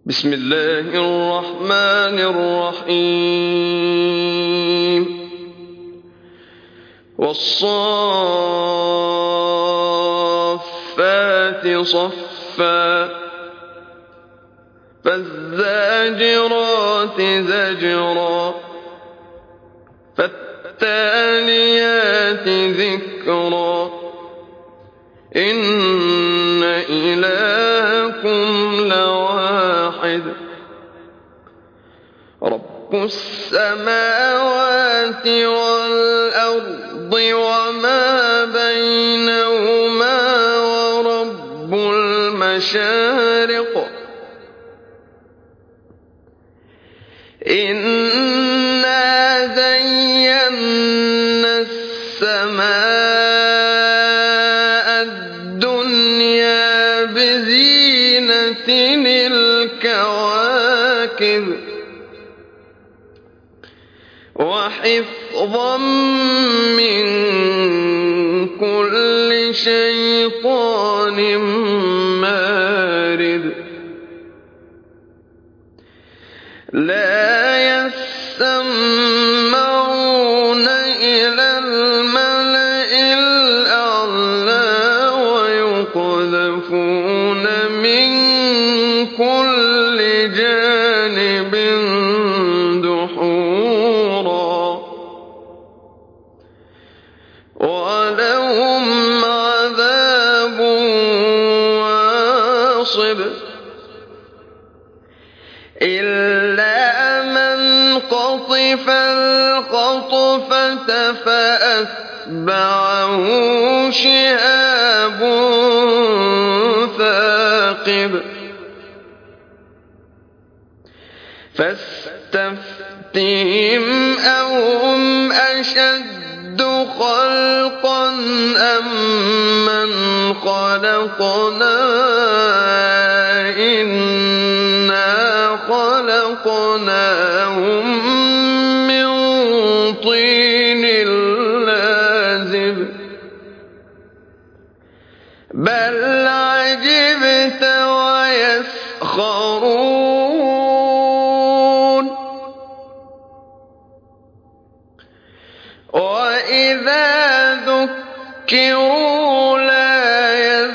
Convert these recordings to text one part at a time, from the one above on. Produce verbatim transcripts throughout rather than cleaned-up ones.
بسم الله الرحمن الرحيم والصافات صفا فالزاجرات زجرا فالتاليات ذكرا إن إلهكم لواحد رب السماوات والأرض وما بينهما ورب المشارق إنا زينا السماء الدنيا بزينة الكواكب وحفظا من كل شيطان مارد لا يسمعون إلى الملأ الأعلى ويقذفون من كل جانب دحورا ولهم عذاب واصب إلا من قطف الخطفة فأتبعه شهاب ثاقب فاستفتهم أهم أشد خلقا أم من خلقنا إنا خلقناهم من طين لازب بل عجبت ويسخرون وإذا ذكروا لا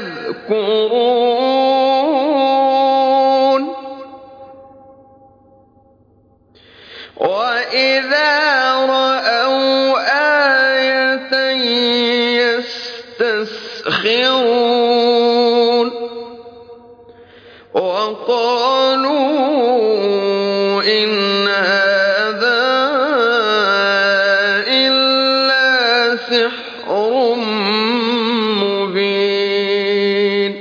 يذكرون وإذا رأوا آية يستسخرون وقالوا إن هذا إلا سحر مبين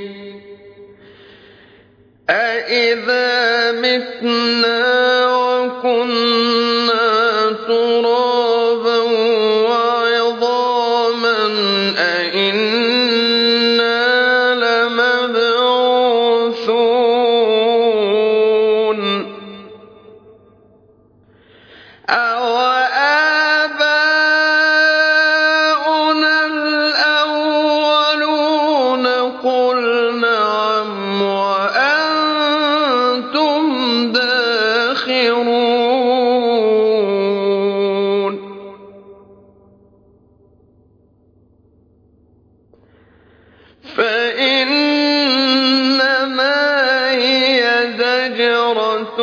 أإذا متنا وكنا ترابا وعظاما أإنا لمبعوثون أوآباؤنا الأولون قل نعم وأنتم داخرون فإنما هي زجرة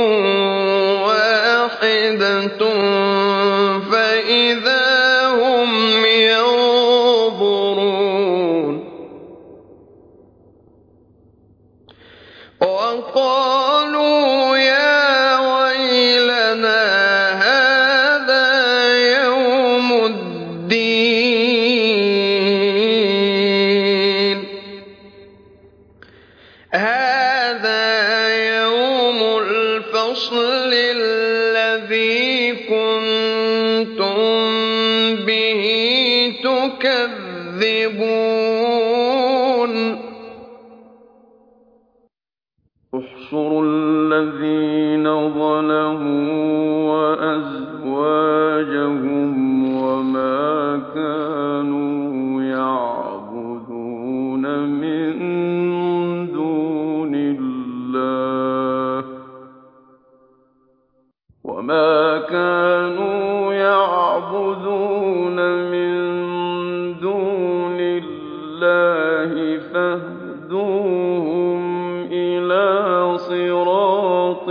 واحدة فإذا هم ينظرون وقالوا يا ويلنا هذا يوم الدين هذا يوم الفصل الذي كنتم به تكذبون احشروا الذين ظلموا وأزواجهم وما كانوا يعبدون من دون الله وما كانوا يعبدون من دون الله فاهدوهم إلى صراط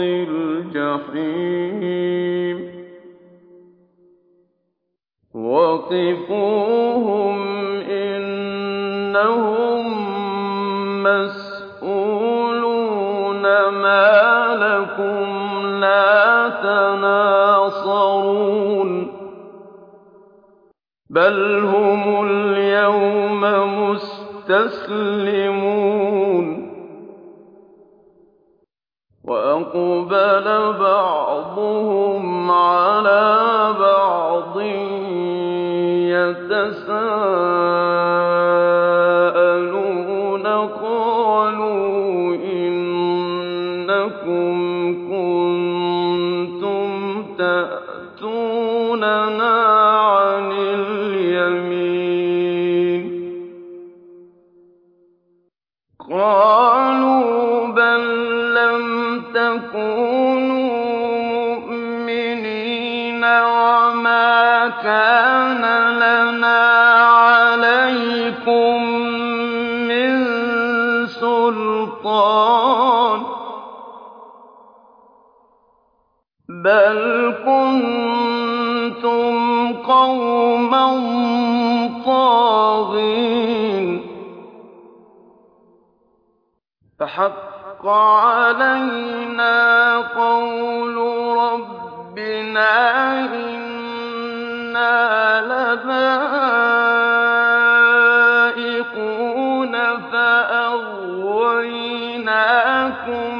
الجحيم وقفوهم إنهم مسئولون ما لكم لا تناصرون بل هم اليوم مستسلمون وأقبل بعضهم على بعض يتساءلون قالوا إنكم كنتم تأتوننا عن اليمين قالوا بل لم تكونوا مؤمنين وما كان لنا عليكم من سلطان بل كنتم قوما طاغين فحق علينا قول ربنا إنا لذائقون فأغويناكم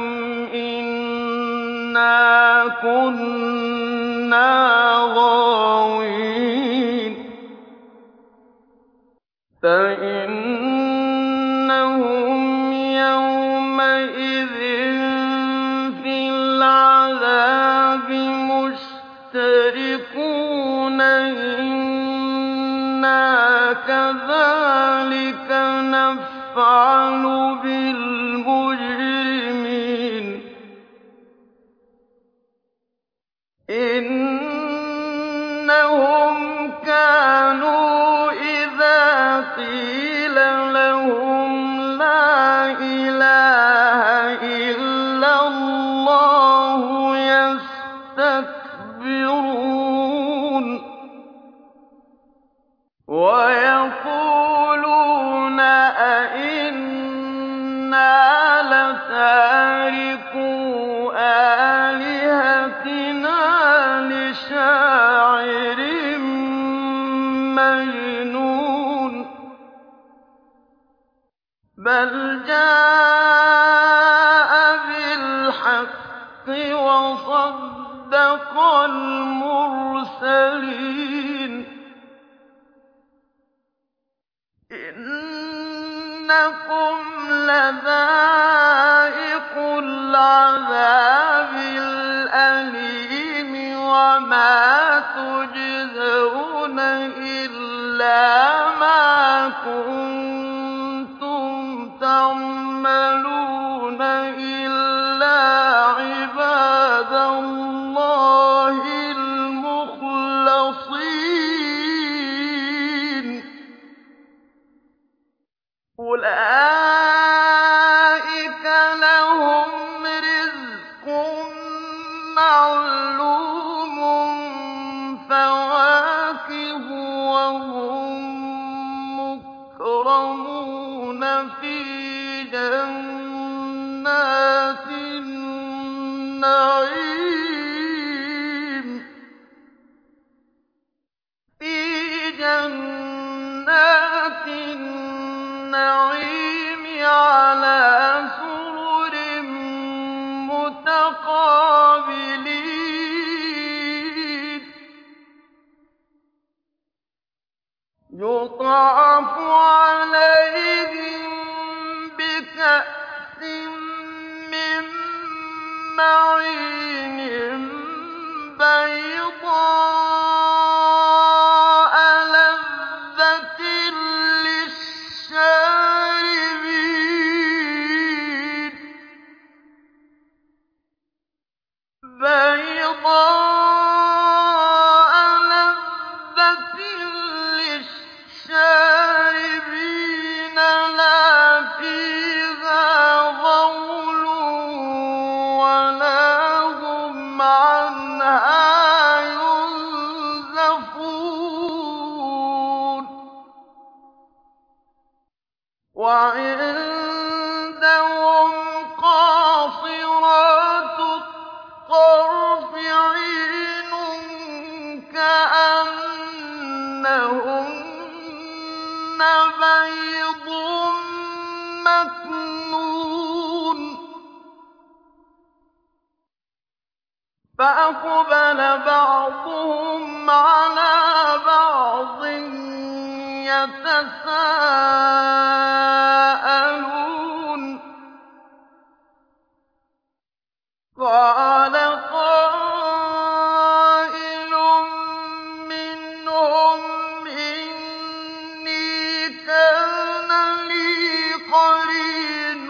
إنا كنا غاوين فإنهم يومئذ في العذاب مشتركون إنا كذلك نفعل بالمجرمين إنهم كانوا إذا قيل لهم لا إله إلا الله يستكبرون ويقولون أئنا لتاركو آلهتنا لشاعر مجنون بل جاء بالحق وصدق المرسلين إنكم لذائقو العذاب الأليم وما تجزون إلا ما كنتم تعملون إلا عباد الله المخلصين أولئك لهم رزق معلوم فواكه وهم مكرمون في جنات النعيم في جنات النعيم على سرر متقابلين يطاف عليهم بكأس من معين بيضاء لذة للشاربين بيضاء وَلَا هُمْ عَنْهَا يُنزَفُونَ وَعِندَهُمْ قَاصِرَاتُ الطَّرْفِ عِينٌ كَأَنَّهُنَّ بَيْضٌ مَّكْنُونٌ فَأَقْبَلَ بَعْضُهُمْ عَلَىٰ بَعْضٍ يَتَسَاءَلُونَ قَالَ قَائِلٌ مِّنْهُمْ إِنِّي كَانَ لِي قَرِينٌ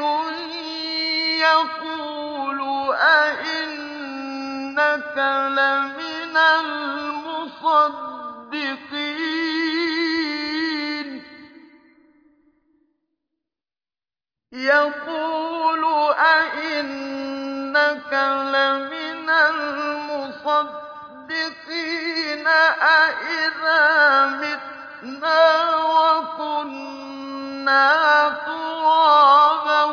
يَقُولُ أَإِنَّكَ لَمِنَ الْمُصَدِّقِينَ يَقُولُ أَإِنَّكَ لَمِنَ الْمُصَدِّقِينَ أَإِذَا مِتْنَا وَكُنَّا تُرَابًا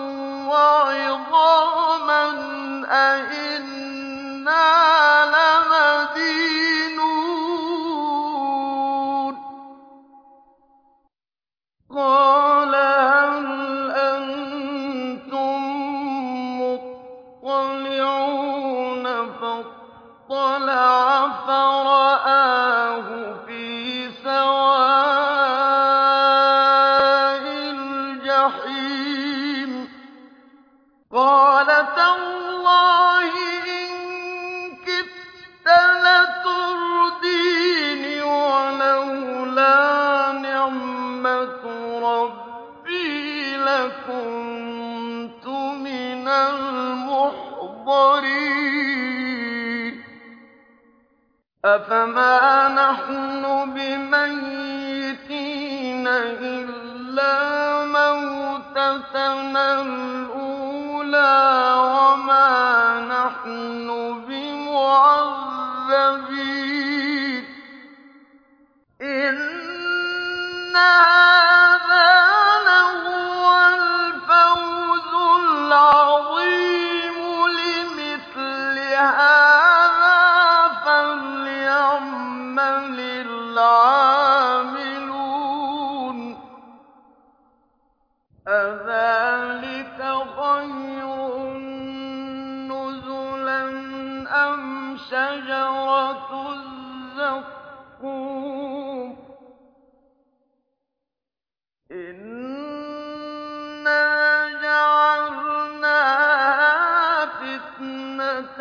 وَعِظَامًا أَإِنَّا لَمَدِينُونَ قَالَ هَلْ أَنتُم مُّطَّلِعُونَ فَاطَّلَعَ فَرَآهُ فِي سَوَاءِ الْجَحِيمِ قَالَ تَاللَّهِ إِن كِدتَّ لَتُرْدِينِ وَلَوْلَا نِعْمَةُ رَبِّي لَكُنتُ مِنَ الْمُحْضَرِينَ أَفَمَا نَحْنُ بِمَيِّتِينَ إِلَّا مَوْتَتَنَا الْأُولَىٰ وَمَا نَحْنُ بِمُعَذَّبِينَ إِنَّ هَٰذَا لَهُوَ الْفَوْزُ الْعَظِيمُ لِمِثْلِ هَٰذَا فَلْيَعْمَلِ الْعَامِلُونَ أَذَٰلِكَ خَيْرٌ نُّزُلًا أَمْ شَجَرَةُ الزَّقُّومِ إِنَّا جَعَلْنَاهَا فِتْنَةً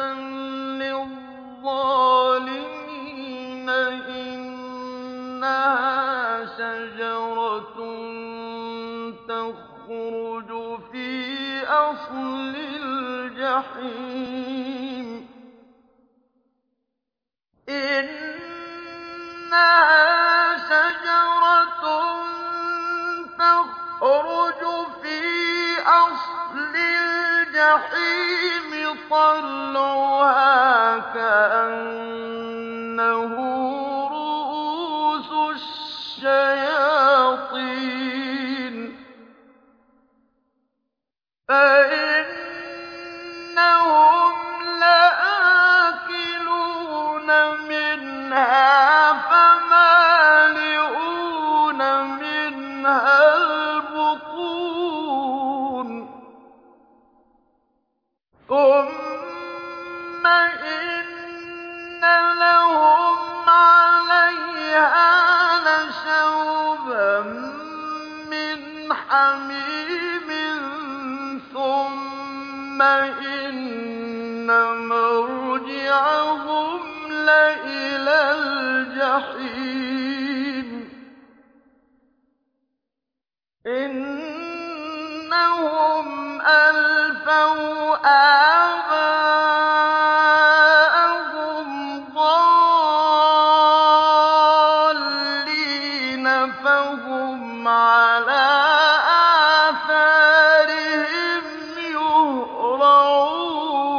لِّلظَّالِمِينَ إِنَّهَا شَجَرَةٌ تَخْرُجُ فِي أَصْلِ الْجَحِيمِ إِنَّهَا شَجَرَةٌ تَخْرُجُ فِي أَصْلِ الْجَحِيمِ طَلْعُهَا كَأَنَّهُ رُءُوسُ الشَّيَاطِينِ فَإِنَّهُمْ لَآكِلُونَ مِنْهَا فَمَالِئُونَ مِنْهَا الْبُطُونَ ثُمَّ إِنَّ لَهُمْ عَلَيْهَا لَشَوْبًا مِّنْ حَمِيمٍ ثُمَّ إِنَّ مَرْجِعَهُمْ لَإِلَى الْجَحِيمِ إِنَّهُمْ أَلْفَوْا آبَاءَهُمْ ضَالِّينَ فَهُمْ عَلَىٰ آثَارِهِمْ يُهْرَعُونَ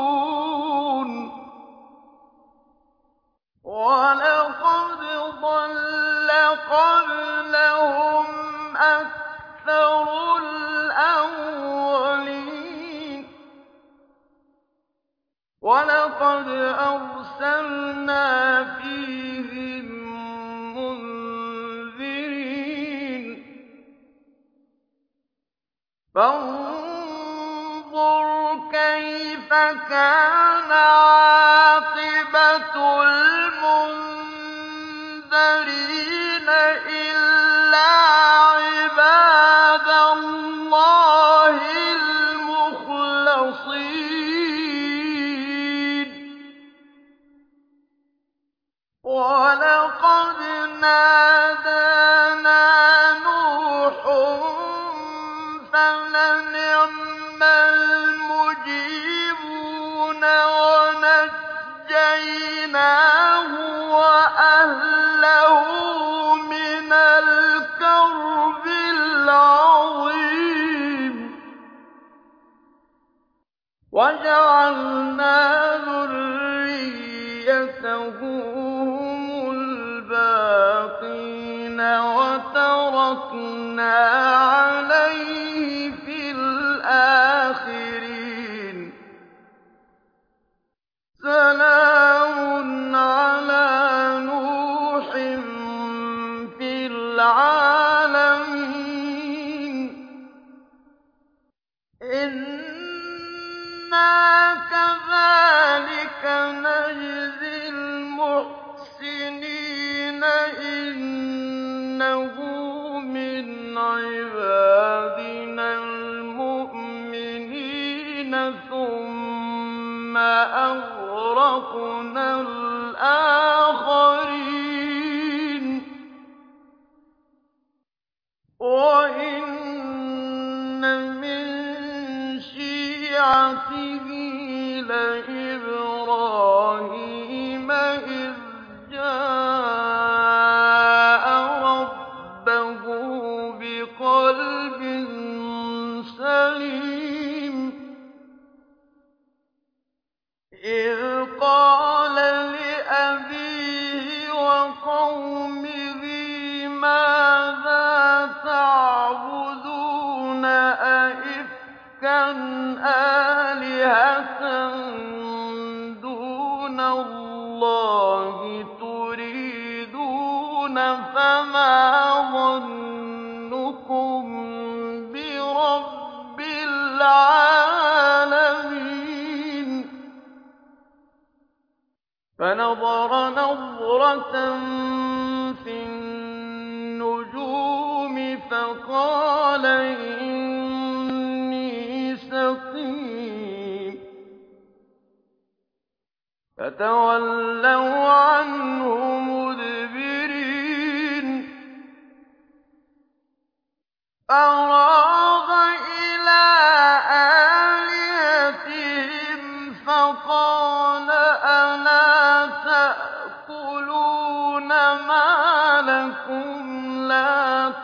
وَلَقَدْ أَرْسَلْنَا فِيهِم مُّنذِرِينَ فَانظُرْ كَيْفَ كَانَ عَاقِبَةُ الْمُنذَرِينَ إِلَّا عِبَادَ اللَّهِ الْمُخْلَصِينَ وَلَقَدْ نَادَانَا نُوحٌ فَلَنِعْمَ الْمُجِيبُونَ وَنَجَّيْنَاهُ وَأَهْلَهُ مِنَ الْكَرْبِ الْعَظِيمِ وَجَعَلْنَا ذُرِّيَّتَهُ هُمُ الْبَاقِينَ وَتَرَكْنَا عَلَيْهِ فِي الْآخِرِينَ سَلَامٌ عَلَىٰ نُوحٍ فِي الْعَالَمِينَ إِنَّا كَذَٰلِكَ نَجْزِي الْمُحْسِنِينَ إِنَّهُ مِنْ عِبَادِنَا الْمُؤْمِنِينَ ثُمَّ أَغْرَقْنَا الْآخَرِينَ وَإِنَّ مِن شِيعَتِهِ لَإِبْرَاهِيمَ إِذْ جَاءَ رَبَّهُ بِقَلْبٍ سَلِيمٍ إِذْ قَالَ لِأَبِيهِ وَقَوْمِهِ مَاذَا تَعْبُدُونَ أَئِفْكًا آلِهَةً دُونَ اللَّهِ تُرِيدُونَ فَمَا ظَنُّكُم بِرَبِّ الْعَالَمِينَ فَنَظَرَ نَظْرَةً فِي النُّجُومِ فَقَالَ إِنِّي سَقِيمٌ فَتَوَلَّوْا عَنْهُ مُدْبِرِينَ فَرَاغَ إِلَىٰ آلِهَتِهِمْ فَقَالَ أَلَا تَأْكُلُونَ مَا لَكُمْ لَا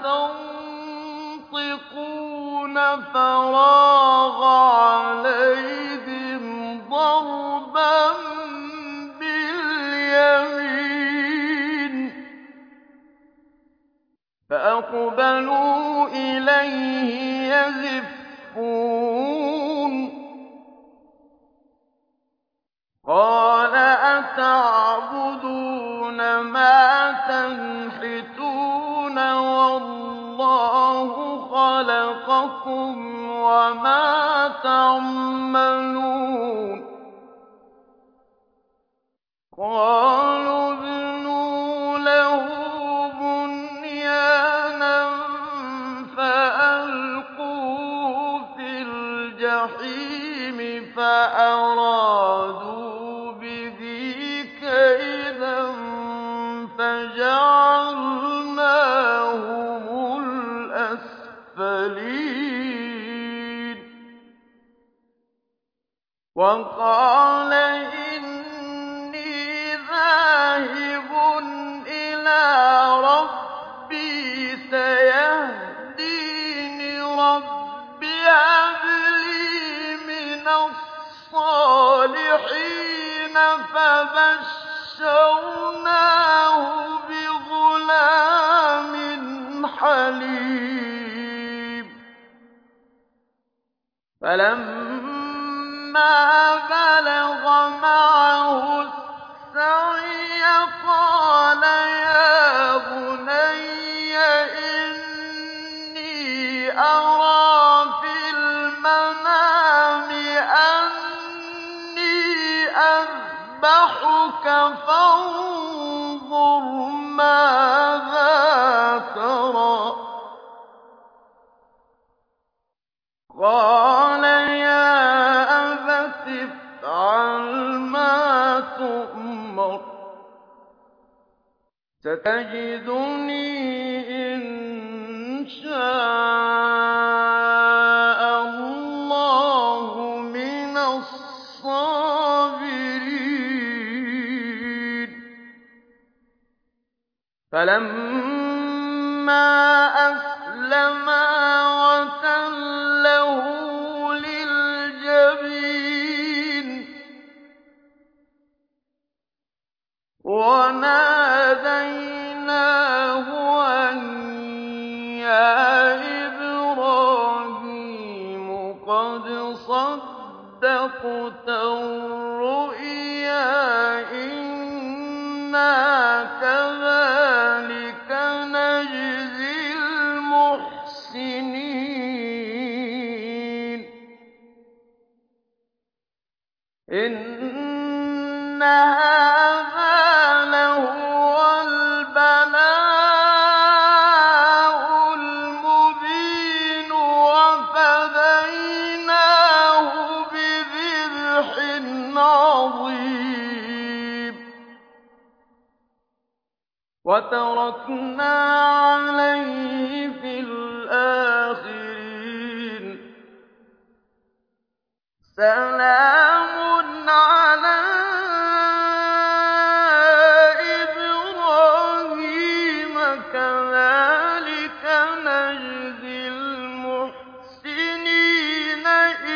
تَنطِقُونَ فَرَاغَ عَلَيْهِمْ ضَرْبًا بِالْيَمِينِ فَأَقْبَلُوا إِلَيْهِ يَزِفُّونَ قَالَ أَتَعْبُدُونَ مَا تَنْحِتُونَ وَاللَّهُ خَلَقَكُمْ وَمَا تَعْمَلُونَ قَالُوا ابْنُوا لَهُ بُنْيَانًا فَأَلْقُوهُ فِي الْجَحِيمِ فَأَرَادُوا بِهِ كَيْدًا فَجَعَلْنَاهُمُ الْأَسْفَلِينَ وَقَالَ إِنِّي ذَاهِبٌ إِلَىٰ رَبِّي سَيَهْدِينِ رَبِّ هَبْ لِي مِنَ الصَّالِحِينَ فَبَشَّرْنَاهُ بِغُلَامٍ حَلِيمٍ فَلَمَّا فَلَمَّا بَلَغَ مَعَهُ السَّعْيَ قَالَ يَا بُنَيَّ إِنِّي أَرَىٰ فِي الْمَنَامِ أَنِّي أَذْبَحُكَ فَانظُرْ مَاذَا تَرَىٰ ۚ قَالَ يَا أَبَتِ افْعَلْ مَا تُؤْمَرُ ۖ سَتَجِدُنِي إِن شَاءَ اللَّهُ مِنَ الصَّابِرِينَ فَلَمَّا أَسْلَمَا وَتَلَّهُ لِلْجَبِينِ وَنَادَيْنَاهُ أَن يَا إِبْرَاهِيمُ قَدْ صَدَّقْتَ الرُّؤْيَا إِنَّا كَذَٰلِكَ نَجْزِي الْمُحْسِنِينَ إِنَّ هَٰذَا لَهُوَ الْبَلَاءُ الْمُبِينُ وَفَدَيْنَاهُ بِذِبْحٍ عَظِيمٍ وَتَرَكْنَا عَلَيْهِ فِي الْآخِرِينَ سَلَامٌ عَلَىٰ إِبْرَاهِيمَ كَذَٰلِكَ نَجْزِي الْمُحْسِنِينَ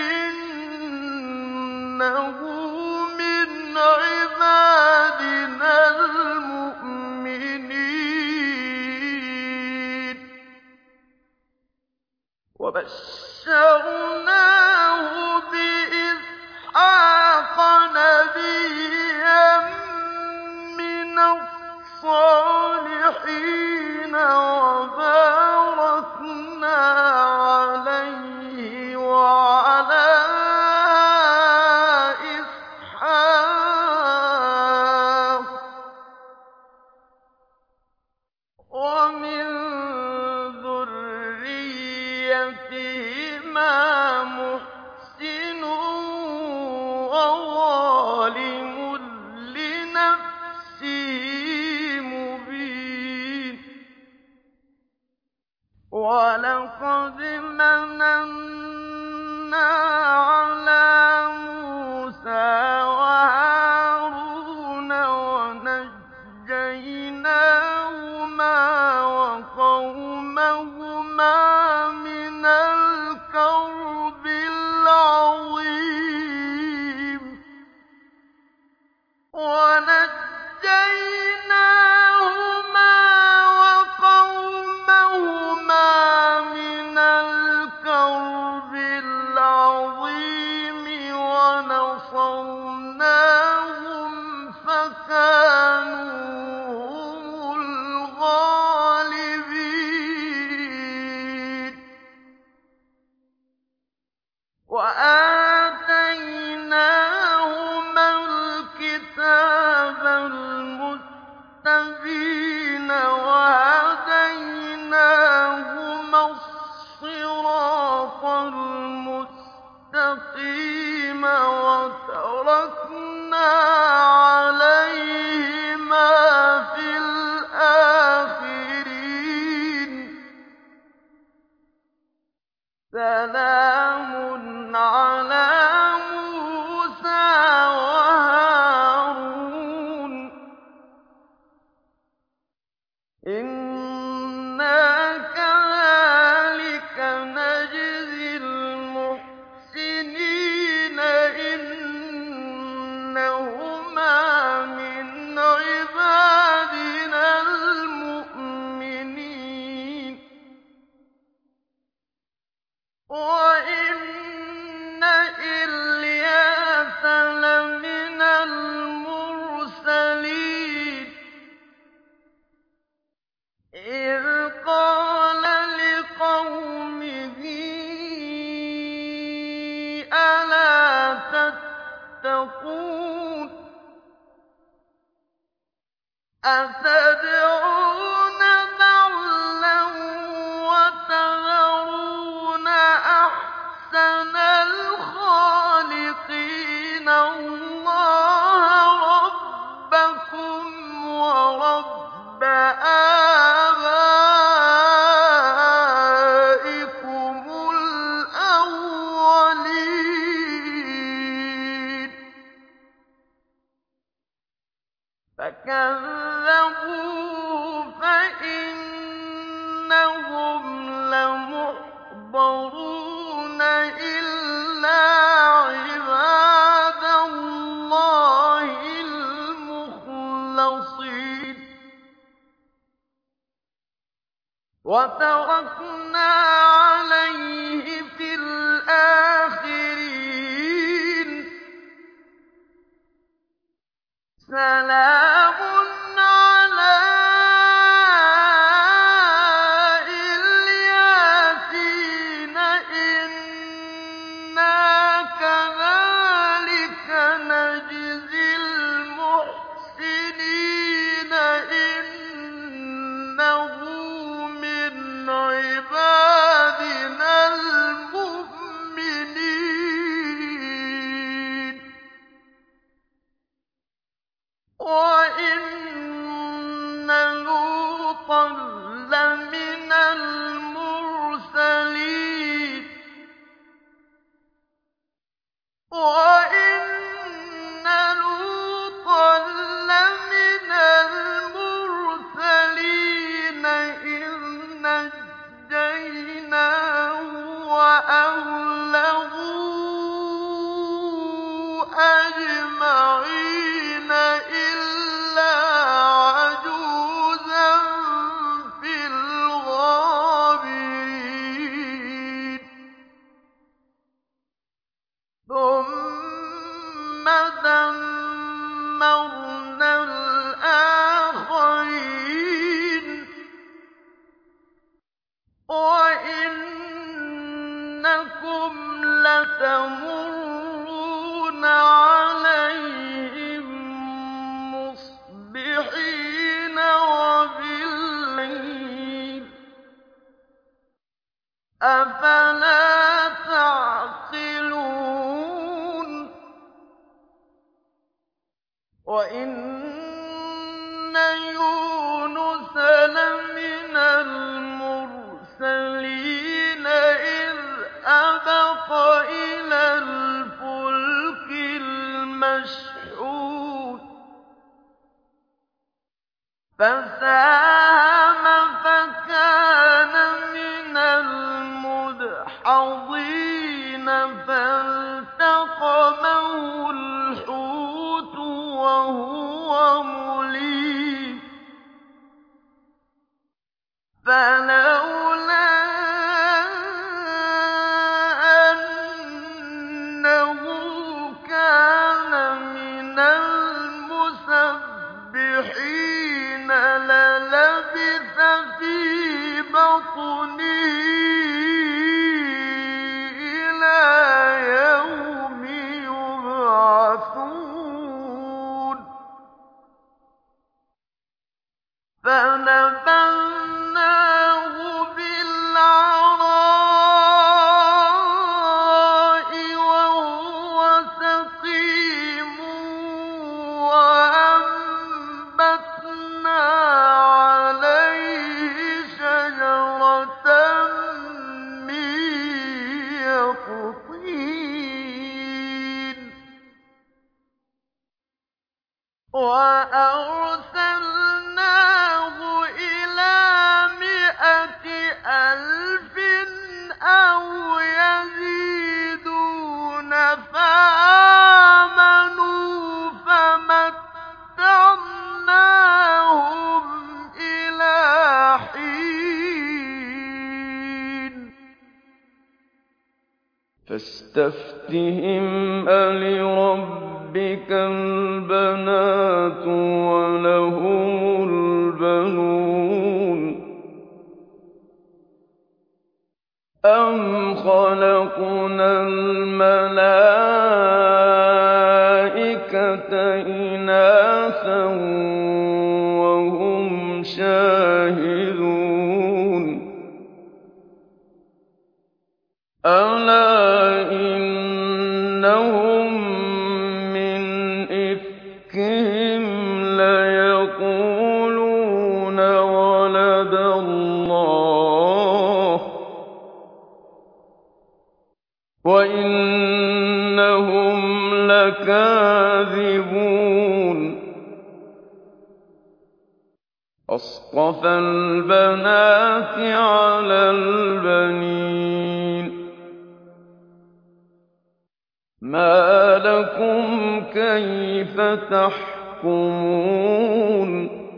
إِنَّهُ مِنْ عِبَادِنَا الْمُؤْمِنِينَ وَبَشَّرْنَاهُ بِإِسْحَاقَ نَبِيًّا مِّنَ الصَّالِحِينَ وَبَارَكْنَا عَلَيْهِ وَعَلَىٰ إِسْحَاقَ ۚ وَمِن ذُرِّيَّتِهِمَا مُحْسِنٌ وَظَالِمٌ لِّنَفْسِهِ مُبِينٌ وَلَقَدْ مَنَنَّا عَلَىٰ مُوسَىٰ وَهَارُونَ وَنَجَّيْنَاهُمَا وَقَوْمَهُمَا مِنَ الْكَرْبِ الْعَظِيمِ وَنَجَّيْنَاهُمَا وَقَوْمَهُمَا مِنَ الْكَرْبِ الْعَظِيمِ وَنَصَرْنَاهُمْ فَكَانُوا هُمُ الْغَالِبِينَ وَآتَيْنَاهُمَا الْكِتَابَ الْمُسْتَبِينَ وَهَدَيْنَاهُمَا الصِّرَاطَ الْمُسْتَقِيمَ وَتَرَكْنَا عَلَيْهِمَا فِي الْآخِرِينَ سَلَامٌ عَلَىٰ مُوسَىٰ وَهَارُونَ إِنَّا كَذَٰلِكَ نَجْزِي الْمُحْسِنِينَ إِنَّهُم أَتَدْعُونَ بَعْلًا وَتَذَرُونَ أَحْسَنَ الْخَالِقِينَ اللَّهَ رَبَّكُمْ وَرَبَّ آبَائِكُمُ الْأَوَّلِينَ فَكَذَّبُوهُ فَإِنَّهُمْ لَمُحْضَرُونَ إِلَّا عِبَادَ اللَّهِ الْمُخْلَصِينَ وَتَرَكْنَا عَلَيْهِ فِي الْآخِرِينَ سَلَامٌ عَلَىٰ إِلْ يَاسِينَ إِنَّا كَذَٰلِكَ نَجْزِي الْمُحْسِنِينَ إِنَّهُ مِنْ عِبَادِنَا الْمُؤْمِنِينَ وَإِنَّ لُوطًا لَّمِنَ الْمُرْسَلِينَ وَإِنَّ لُوطًا لَّمِنَ الْمُرْسَلِينَ إِذْ نَجَّيْنَاهُ وَأَهْلَهُ أَجْمَعِينَ إِلَّا عَجُوزًا فِي الْغَابِرِينَ ثُمَّ دَمَّرْنَا الْآخَرِينَ وَإِنَّكُمْ لَتَمُرُّونَ عَلَيْهِم مُّصْبِحِينَ وَبِاللَّيْلِ ۗ أَفَلَا تَعْقِلُونَ وَإِنَّ يُونُسَ لَمِنَ الْمُرْسَلِينَ إِذْ أَبَقَ إِلَى الْفُلْكِ الْمَشْحُونِ فَسَاهَمَ فَكَانَ مِنَ الْمُدْحَضِينَ فَالْتَقَمَهُ الْحُوتُ وَهُوَ مُلِيمٌ فَلَوْلَا أَنَّهُ كَانَ مِنَ الْمُسَبِّحِينَ لَلَبِثَ فِي بَطْنِهِ إِلَىٰ يَوْمِ يُبْعَثُونَ فَنَبَذْنَاهُ بِالْعَرَاءِ وَهُوَ سَقِيمٌ وَأَنبَتْنَا عَلَيْهِ شَجَرَةً مِّن يَقْطِينٍ وَأَرْسَلْنَاهُ إِلَىٰ مِائَةِ أَلْفٍ أَوْ يَزِيدُونَ فَآمَنُوا فَمَتَّعْنَاهُمْ إِلَىٰ حِينٍ فَاسْتَفْتِهِمْ أَلِرَبِّكَ الْبَنَاتُ وَلَهُمُ الْبَنُونَ أَمْ خَلَقْنَا الْمَلَائِكَةَ الْمَلَائِكَةَ إِنَاثًا وَهُمْ شَاهِدُونَ أَلَا إِنَّهُم مِّنْ إِفْكِهِمْ لَيَقُولُونَ وَلَدَ اللَّهُ وَإِنَّهُمْ لَكَاذِبُونَ أَصْطَفَى الْبَنَاتِ عَلَى الْبَنِينَ مَا لَكُمْ كَيْفَ تَحْكُمُونَ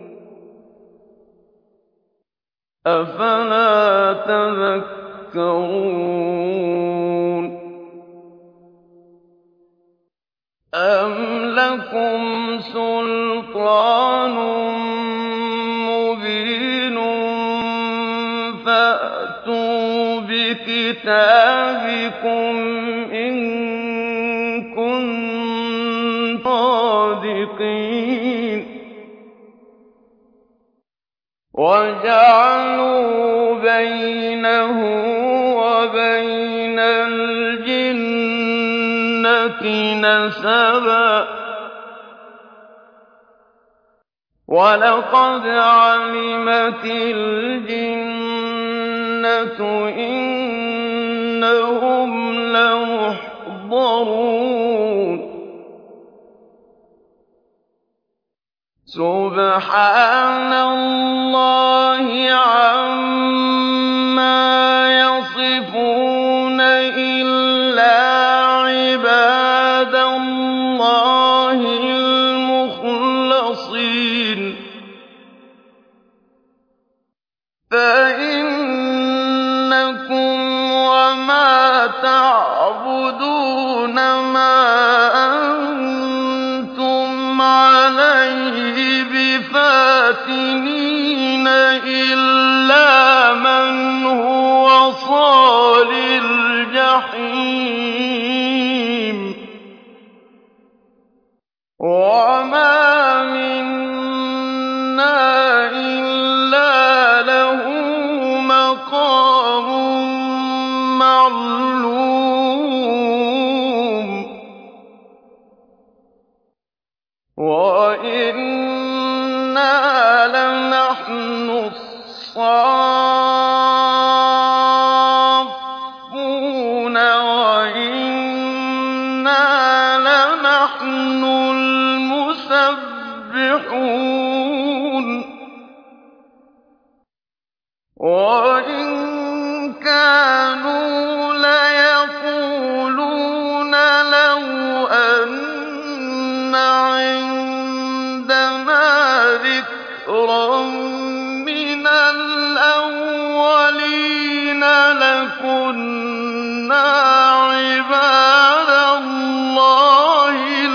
أَفَلَا تَذَكَّرُونَ أَمْ لَكُمْ سُلْطَانٌ مُّبِينٌ فَأْتُوا بِكِتَابِكُمْ إِن كُنتُمْ صَادِقِينَ وَجَعَلُوا بَيْنَهُ وَبَيْنَ الْجِنَّةِ نَسَبًا وَلَقَدْ عَلِمَتِ الْجِنَّةُ إِنَّهُمْ لَمُحْضَرُونَ سُبْحَانَ اللَّهِ عَمَّا يَصِفُونَ إِلَّا عِبَادَ اللَّهِ الْمُخْلَصِينَ فَإِنَّكُمْ وَمَا تَعْبُدُونَ مَا أَنتُمْ عَلَيْهِ بِفَاتِنِينَ إِلَّا مَنْ هُوَ صَالِ الْجَحِيمِ وَمَا مِنَّا إِلَّا لَهُ مَقَامٌ مَّعْلُومٌ وَإِنَّا لَنَحْنُ الصَّافُّونَ وَإِنَّا لَنَحْنُ الْمُسَبِّحُونَ وَإِن كَانُوا لَيَقُولُونَ لَوْ أَنَّ عِندَنَا ذِكْرًا مِّنَ الْأَوَّلِينَ لَكُنَّا عِبَادَ اللَّهِ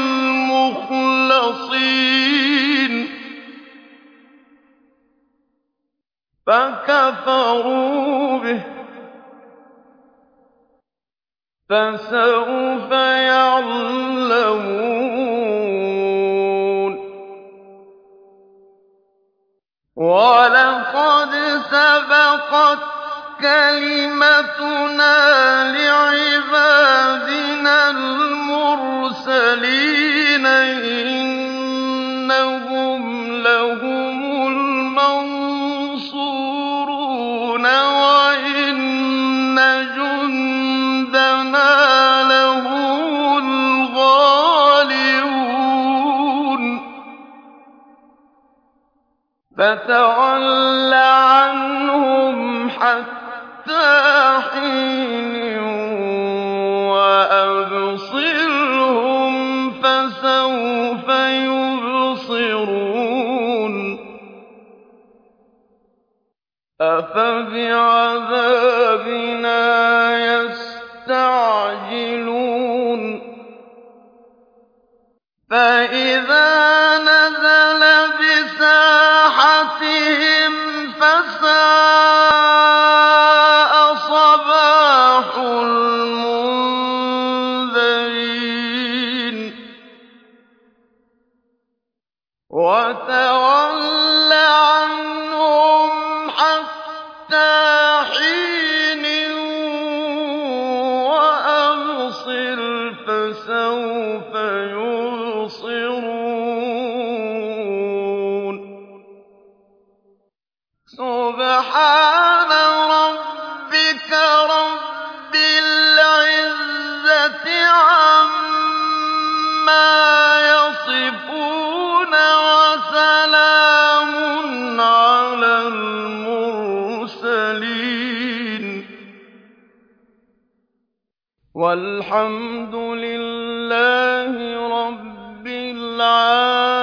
الْمُخْلَصِينَ فَكَفَرُوا بِهِ فَسَوْفَ يَعْلَمُونَ وَلَقَدْ سَبَقَتْ كَلِمَتُنَا لِعِبَادِنَا الْمُرْسَلِينَ إِنَّهُمْ لَهُمُ الْمَنصُورُونَ وَإِنَّ جُندَنَا لَهُمُ الْغَالِبُونَ فَتَوَلَّ عَنْهُمْ حَتَّىٰ حِينٍ وَأَبْصِرْهُمْ فَسَوْفَ يُبْصِرُونَ أَفَبِعَذَابِنَا يَسْتَعْجِلُونَ فَإِذَا نَزَلَ بِسَاحَتِهِمْ فَسَاءَ صَبَاحُ الْمُنذَرِينَ وَتَوَلَّ عَنْهُمْ حَتَّىٰ حِينٍ وَأَبْصِرْ فَسَوْفَ يُبْصِرُونَ سُبْحَانَ رَبِّكَ رَبِّ الْعِزَّةِ عَمَّا يَصِفُونَ وَسَلَامٌ عَلَى الْمُرْسَلِينَ وَالْحَمْدُ لِلَّهِ رَبِّ الْعَالَمِينَ